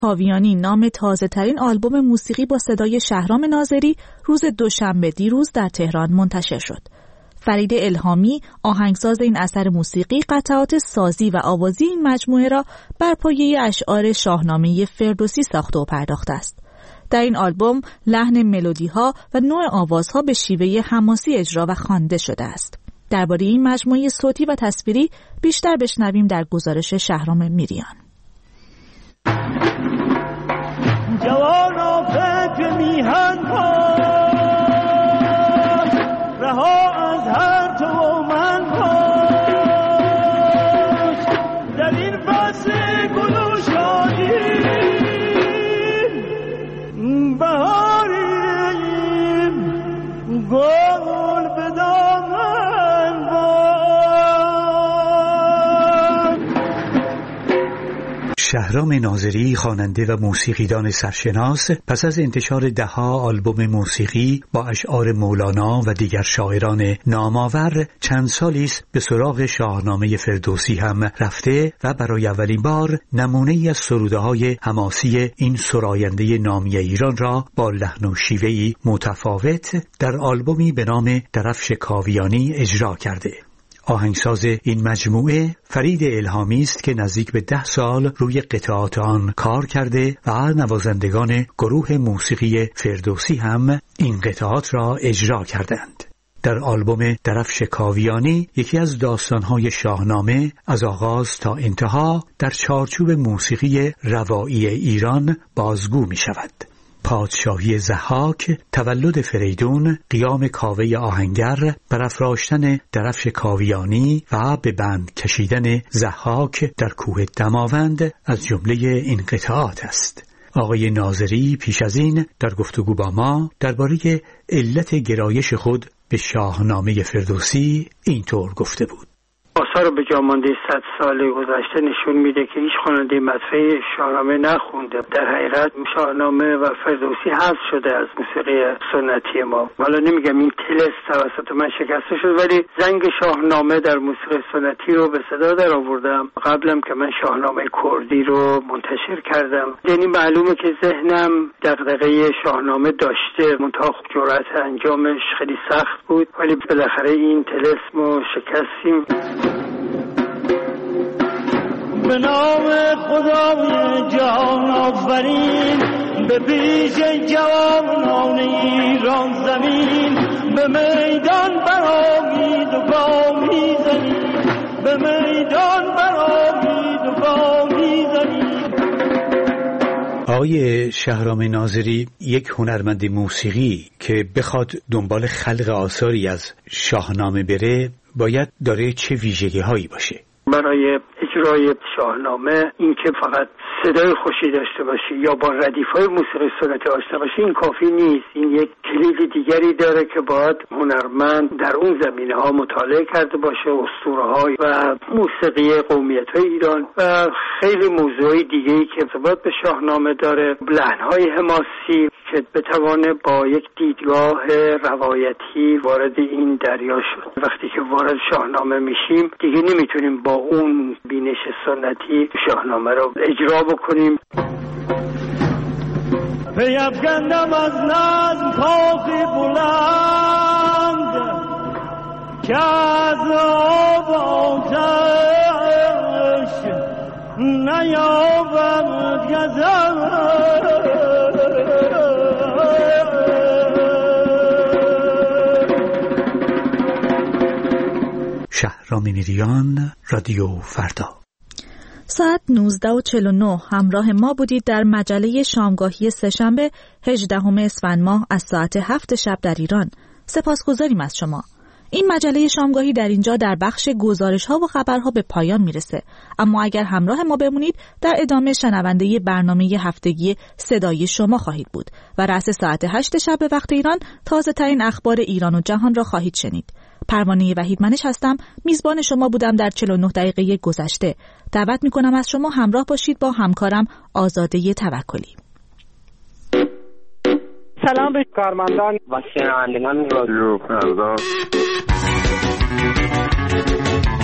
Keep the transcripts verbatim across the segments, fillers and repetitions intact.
کاویانی نام تازه ترین آلبوم موسیقی با صدای شهرام ناظری روز دوشنبه دیروز در تهران منتشر شد. فرید الهامی آهنگساز این اثر موسیقی قطعات سازی و آوازی این مجموعه را بر پایه اشعار شاهنامه فردوسی ساخته و پرداخته است. در این آلبوم لحن ملودی‌ها و نوع آوازها به شیوه حماسی اجرا و خوانده شده است. درباره این مجموعه صوتی و تصویری بیشتر بشنویم در گزارش شهرام میریان. جوانا فکر میهن کن، رها از هر تو و من باش، در این فصل گل و شادی بهاریم، گل به دامن باد. شهرام ناظری خواننده و موسیقیدان سرشناس پس از انتشار ده‌ها آلبوم موسیقی با اشعار مولانا و دیگر شاعران نامآور چند سالی است به سراغ شاهنامه فردوسی هم رفته و برای اولین بار نمونه‌ای از سروده‌های حماسی این سراینده نامی ایران را با لحن و شیوه‌ای متفاوت در آلبومی به نام درفش کاویانی اجرا کرده. آهنگساز این مجموعه فرید الهامی است که نزدیک به ده سال روی قطعات آن کار کرده و نوازندگان گروه موسیقی فردوسی هم این قطعات را اجرا کردند. در آلبوم درفش کاویانی یکی از داستان‌های شاهنامه از آغاز تا انتها در چارچوب موسیقی روایی ایران بازگو می شود. پادشاهی ضحاک، تولد فریدون، قیام کاوه آهنگر، برافراشتن درفش کاویانی و به بند کشیدن ضحاک در کوه دماوند از جمله این قطعات است. آقای ناظری پیش از این در گفتگو با ما درباره علت گرایش خود به شاهنامه فردوسی اینطور گفته بود: آثار به جا مانده صد سال گذشته نشون میده که هیچ خواننده مدفع شاهنامه نخونده. در حقیقت شاهنامه و فردوسی حذف شده از موسیقی سنتی ما. حالا نمیگم این طلسم توسط من شکسته شد، ولی زنگ شاهنامه در موسیقی سنتی رو به صدا در آوردم. قبلم که من شاهنامه کردی رو منتشر کردم، یعنی معلومه که ذهنم دغدغه شاهنامه داشته، منتها جرأت انجامش خیلی سخت بود، ولی بالاخره این طلسم رو شکستیم. به نام خدای جهان آفرین، به پیش جوانان ایران زمین، به میدان برآمید و گامی زنید، به میدان برآمید و گامی زنید. آقای شهرام ناظری، یک هنرمند موسیقی که بخواد دنبال خلق آثاری از شاهنامه بره باید داره چه ویژگی هایی باشه؟ برای اجرای شاهنامه این که فقط صدای خوشی داشته باشی یا با ردیف‌های موسیقی سنتی آشنا باشی این کافی نیست. این یک کلید دیگری داره که باید هنرمند در اون زمینه‌ها مطالعه کرده باشه، اسطوره‌های و موسیقی قومیت‌های ایران و خیلی موضوعی دیگه‌ای که ارتباط به شاهنامه داره، لحن‌های حماسی که بتوانه با یک دیدگاه روایتی وارد این دریا شد. وقتی که وارد شاهنامه میشیم دیگه نمیتونیم با اون بینش سنتی شاهنامه رو اجرا بکنیم. پیفکندم از نظم کاخی بلند که از آب آتش نیابد گذر. شهرام میریان، رادیو فردا. ساعت نوزده و چهل و نه همراه ما بودید در مجله شامگاهی سه‌شنبه هجدهم اسفند ماه از ساعت هفت شب در ایران. سپاسگزاریم از شما. این مجله شامگاهی در اینجا در بخش گزارش‌ها و خبرها به پایان میرسه، اما اگر همراه ما بمونید در ادامه شنونده برنامه هفتگی صدای شما خواهید بود و رأس ساعت هشت شب به وقت ایران تازه ترین اخبار ایران و جهان را خواهید شنید. پروانه وحیدمنش هستم، میزبان شما بودم در چهل و نه دقیقه گذشته. دعوت میکنم از شما همراه باشید با همکارم آزاده توکلی. سلام به کارمندان و شنوندگان رادیو فردا.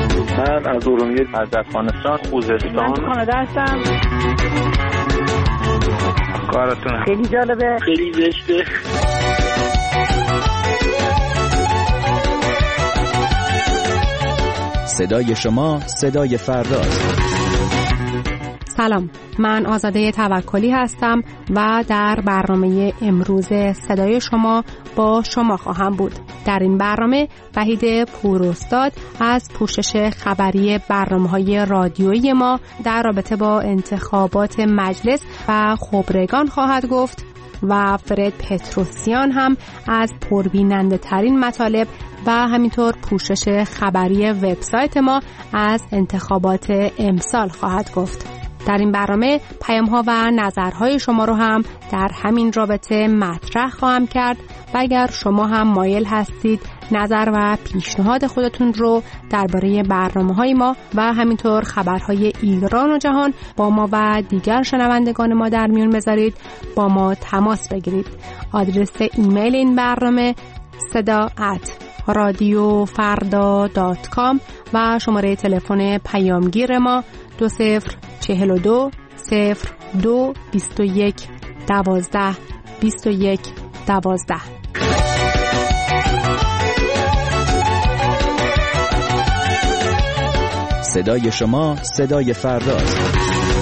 من از ارومیه، از افغانستان، خوزستان، من کانادا هستم. کارتون خیلی جالبه، خیلی زشته. صدای شما صدای فرداست. سلام، من آزاده توکلی هستم و در برنامه امروز صدای شما با شما خواهم بود. در این برنامه وحید پوراستاد از پوشش خبری برنامه‌های رادیویی ما در رابطه با انتخابات مجلس و خبرگان خواهد گفت و فرد پتروسیان هم از پربیننده ترین مطالب و همینطور پوشش خبری وبسایت ما از انتخابات امسال خواهد گفت. در این برنامه پیام‌ها و نظرهای شما رو هم در همین رابطه مطرح خواهم کرد و اگر شما هم مایل هستید نظر و پیشنهاد خودتون رو درباره برنامه‌های ما و همینطور خبرهای ایران و جهان با ما و دیگر شنوندگان ما در میون بذارید، با ما تماس بگیرید. آدرس ایمیل این برنامه صدا ات رادیو فردا دات کام و شماره تلفن پیامگیر ما دو صفر چهل و دو صفر دو بیست و یک دوازده بیست و یک دوازده. صدای شما صدای فرداست.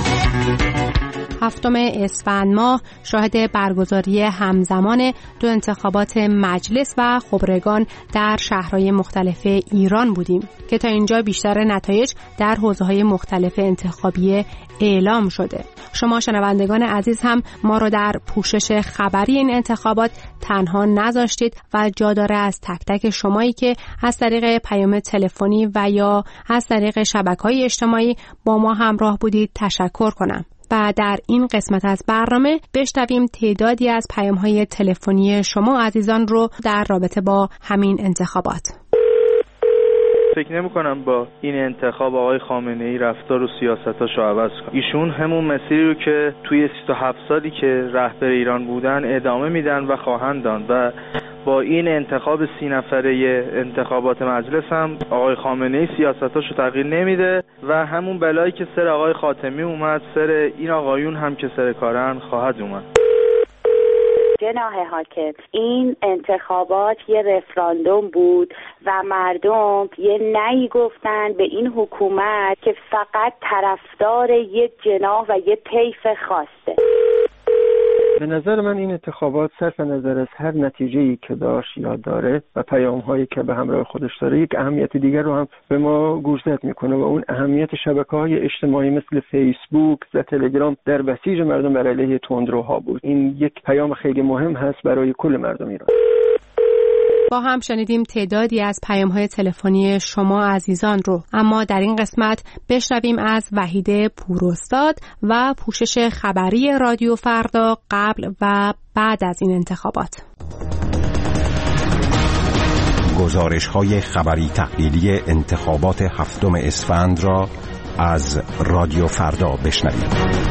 هفتم اسفند ماه شاهد برگزاری همزمان دو انتخابات مجلس و خبرگان در شهرهای مختلف ایران بودیم که تا اینجا بیشتر نتایج در حوزه‌های مختلف انتخابی اعلام شده. شما شنوندگان عزیز هم ما رو در پوشش خبری این انتخابات تنها نذاشتید و جا داره از تک تک شمایی که از طریق پیام تلفنی و یا از طریق شبکه‌های اجتماعی با ما همراه بودید تشکر کنم. و در این قسمت از برنامه بشنویم تعدادی از پیام‌های تلفنی شما عزیزان رو در رابطه با همین انتخابات. فکر نمی‌کنم با این انتخاب آقای خامنه‌ای رفتار و سیاستاشو عوض کنه. ایشون همون مسیری رو که توی سی و هفت سالی که رهبر ایران بودن ادامه میدن و خواهند داد و با این انتخاب سی نفره انتخابات مجلس هم آقای خامنه‌ای سیاستاشو تغییر نمیده و همون بلایی که سر آقای خاتمی اومد سر این آقایون هم که سر کارن خواهد اومد. جناح حاکم، این انتخابات یه رفراندوم بود و مردم یه نهی گفتن به این حکومت که فقط طرفدار یه جناح و یه طیف خاصه. به نظر من این انتخابات صرف نظر از هر نتیجه‌ای که داشت یا داره و پیام‌هایی که به همراه خودش داره، یک اهمیت دیگر رو هم به ما گوشزد میکنه و اون اهمیت شبکه‌های اجتماعی مثل فیسبوک و تلگرام در بسیج مردم بر علیه تندروها بود. این یک پیام خیلی مهم هست برای کل مردم ایران. با هم شنیدیم تعدادی از پیام‌های تلفنی شما عزیزان رو، اما در این قسمت بشنویم از وحید پوراستاد و پوشش خبری رادیو فردا قبل و بعد از این انتخابات. گزارش‌های خبری تحلیلی انتخابات هفتم اسفند را از رادیو فردا بشنوید.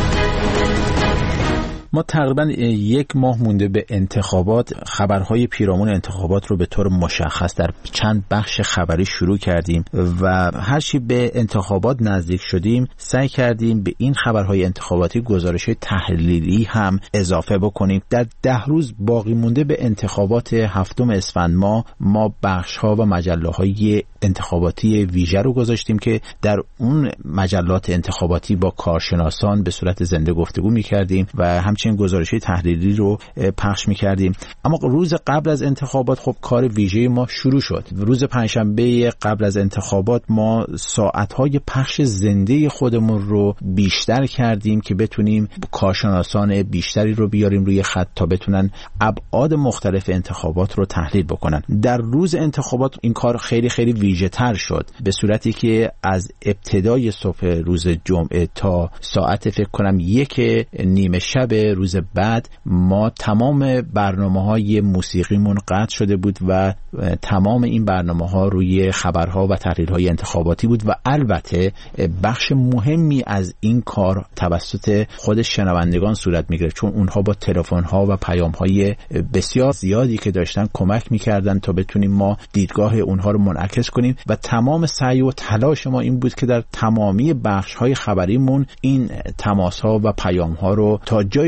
ما تقریبا یک ماه مونده به انتخابات. خبرهای پیرامون انتخابات رو به طور مشخص در چند بخش خبری شروع کردیم و هرچی به انتخابات نزدیک شدیم سعی کردیم به این خبرهای انتخاباتی گزارش‌های تحلیلی هم اضافه بکنیم. در ده روز باقی مونده به انتخابات هفتم اسفند ماه ما بخش‌ها و مجله‌های انتخاباتی ویژه رو گذاشتیم که در اون مجلات انتخاباتی با کارشناسان به صورت زنده گفتگو می‌کردیم و همچنین گزارش‌های تحلیلی رو پخش می‌کردیم. اما روز قبل از انتخابات خب کار ویژه ما شروع شد. روز پنجشنبه قبل از انتخابات ما ساعت‌های پخش زنده خودمون رو بیشتر کردیم که بتونیم کارشناسان بیشتری رو بیاریم روی خط تا بتونن ابعاد مختلف انتخابات رو تحلیل بکنن. در روز انتخابات این کار خیلی خیلی ویژه تر شد، به صورتی که از ابتدای صبح روز جمعه تا ساعت فکر کنم یک نیمه شب روز بعد ما تمام برنامه‌های موسیقیمون قطع شده بود و تمام این برنامه‌ها روی خبرها و تحلیل‌های انتخاباتی بود و البته بخش مهمی از این کار توسط خود شنوندگان صورت می‌گیره، چون اونها با تلفن‌ها و پیام‌های بسیار زیادی که داشتن کمک می‌کردن تا بتونیم ما دیدگاه اونها رو منعکس کنیم و تمام سعی و تلاش ما این بود که در تمامی بخش‌های خبریمون این تماس‌ها و پیام‌ها رو تا جایی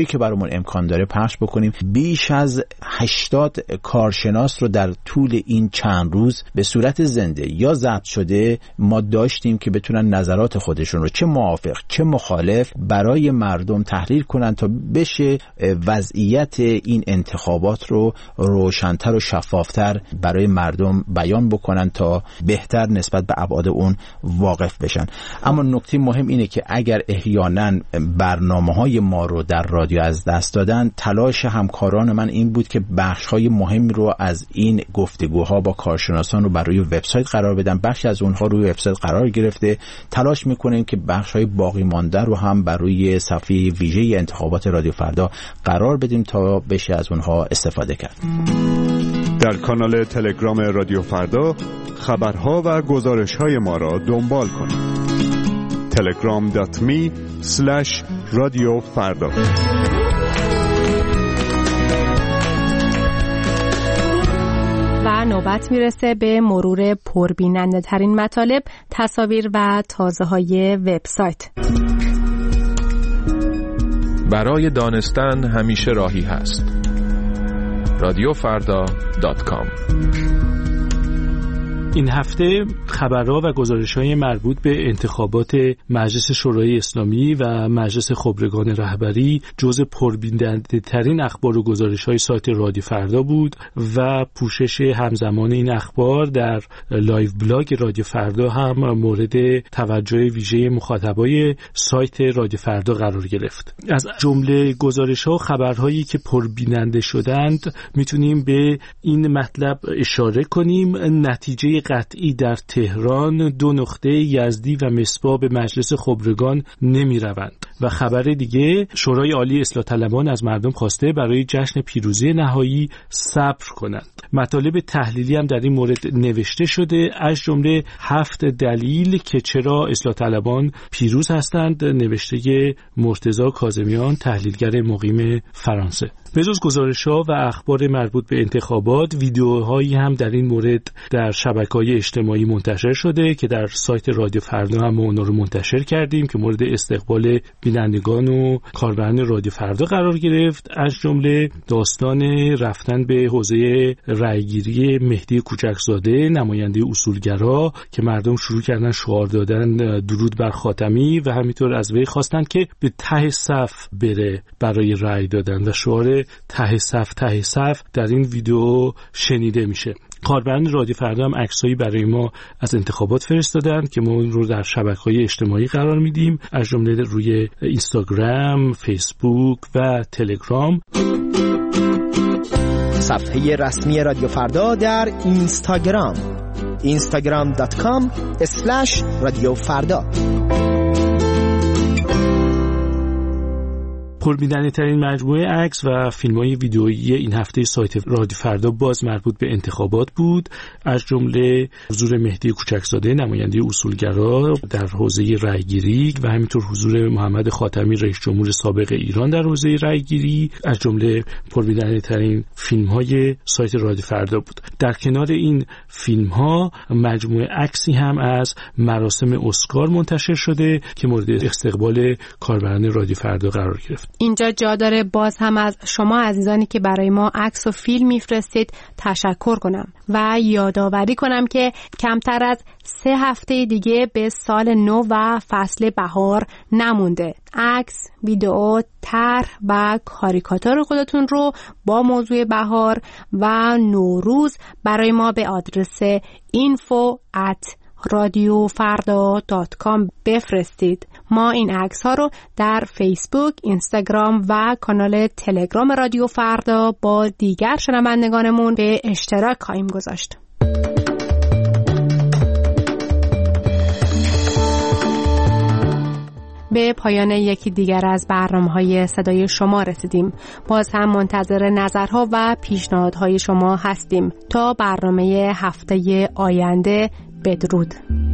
که برامون امکان داره پخش بکنیم. بیش از هشتاد کارشناس رو در طول این چند روز به صورت زنده یا ضبط شده ما داشتیم که بتونن نظرات خودشون رو چه موافق چه مخالف برای مردم تحلیل کنن تا بشه وضعیت این انتخابات رو روشن‌تر و شفافتر برای مردم بیان بکنن تا بهتر نسبت به ابعاد اون واقف بشن. اما نکته مهم اینه که اگر احیانا برنامه‌های ما رو در رادیو از دست دادن، تلاش همکاران من این بود که بخش‌های مهمی رو از این گفتگوها با کارشناسان رو برای وبسایت قرار بدن. بخشی از اونها روی وبسایت قرار گرفته. تلاش می‌کنیم که بخش‌های باقی مانده رو هم برای صفحه ویژه انتخابات رادیو فردا قرار بدیم تا بشه از اونها استفاده کرد. در کانال تلگرام رادیو فردا خبرها و گزارش‌های ما را دنبال کنید. تلگرام دات می اسلش رادیو فردا. و نوبت میرسه به مرور پربیننده ترین مطالب، تصاویر و تازه های وبسایت. برای دانستن همیشه راهی هست. رادیو فردا دات کام. این هفته خبرها و گزارش‌های مربوط به انتخابات مجلس شورای اسلامی و مجلس خبرگان رهبری جزء پربیننده‌ترین اخبار و گزارش‌های سایت رادیو فردا بود و پوشش همزمان این اخبار در لایو بلاگ رادیو فردا هم مورد توجه ویژه مخاطبای سایت رادیو فردا قرار گرفت. از جمله گزارش‌ها و خبرهایی که پربیننده شدند میتونیم به این مطلب اشاره کنیم: نتیجه قطعی در تهران، دو نقطه یزدی و مصباح به مجلس خبرگان نمی روند. و خبر دیگه، شورای عالی اصلاح طلبان از مردم خواسته برای جشن پیروزی نهایی صبر کنند. مطالب تحلیلی هم در این مورد نوشته شده، از جمله هفت دلیل که چرا اصلاح طلبان پیروز هستند، نوشته مرتضی کاظمیان، تحلیلگر مقیم فرانسه. به جز گزارش‌ها و اخبار مربوط به انتخابات، ویدیوهایی هم در این مورد در شبکه‌های اجتماعی منتشر شده که در سایت رادیو فردا هم اونا رو منتشر کردیم که مورد استقبال بینندگان و کاربران رادیو فردا قرار گرفت. از جمله داستان رفتن به حوزه رأیگیری مهدی کوچکزاده، نماینده اصولگرا، که مردم شروع کردن شعار دادن درود بر خاتمی و همینطور از وی خواستن که به ته صف بره برای رأی دادن و شعار ته صف ته صف در این ویدیو شنیده میشه. کاربران رادیو فردا هم عکسایی برای ما از انتخابات فرستادن که ما اون رو در شبکه‌های اجتماعی قرار میدیم، از جمله روی اینستاگرام، فیسبوک و تلگرام. صفحه رسمی رادیو فردا در اینستاگرام اینستاگرام دات کام اسلش رادیو فردا. پربیننده ترین مجموعه عکس و فیلم‌های ویدئویی این هفته سایت رادیو فردا باز مربوط به انتخابات بود، از جمله حضور مهدی کوچکزاده، نماینده اصولگرا در حوزه رأیگیری و همینطور حضور محمد خاتمی، رئیس جمهور سابق ایران در حوزه رأیگیری، از جمله پربیننده ترین فیلم‌های سایت رادیو فردا بود. در کنار این فیلم‌ها مجموعه عکسی هم از مراسم اسکار منتشر شده که مورد استقبال کاربران رادیو فردا قرار گرفت. اینجا جا داره باز هم از شما عزیزانی که برای ما عکس و فیلم میفرستید تشکر کنم و یادآوری کنم که کمتر از سه هفته دیگه به سال نو و فصل بهار نمونده. عکس، ویدئو، طرح و کاریکاتور خودتون رو با موضوع بهار و نوروز برای ما به آدرس اینفو ات رادیو فردا دات کام بفرستید. ما این عکس ها رو در فیسبوک، اینستاگرام و کانال تلگرام رادیو فردا با دیگر شنوندگانمون به اشتراک خواهیم گذاشت. به پایان یکی دیگر از برنامه‌های صدای شما رسیدیم. باز هم منتظر نظرها و پیشنهادهای شما هستیم. تا برنامه هفته آینده، بدرود.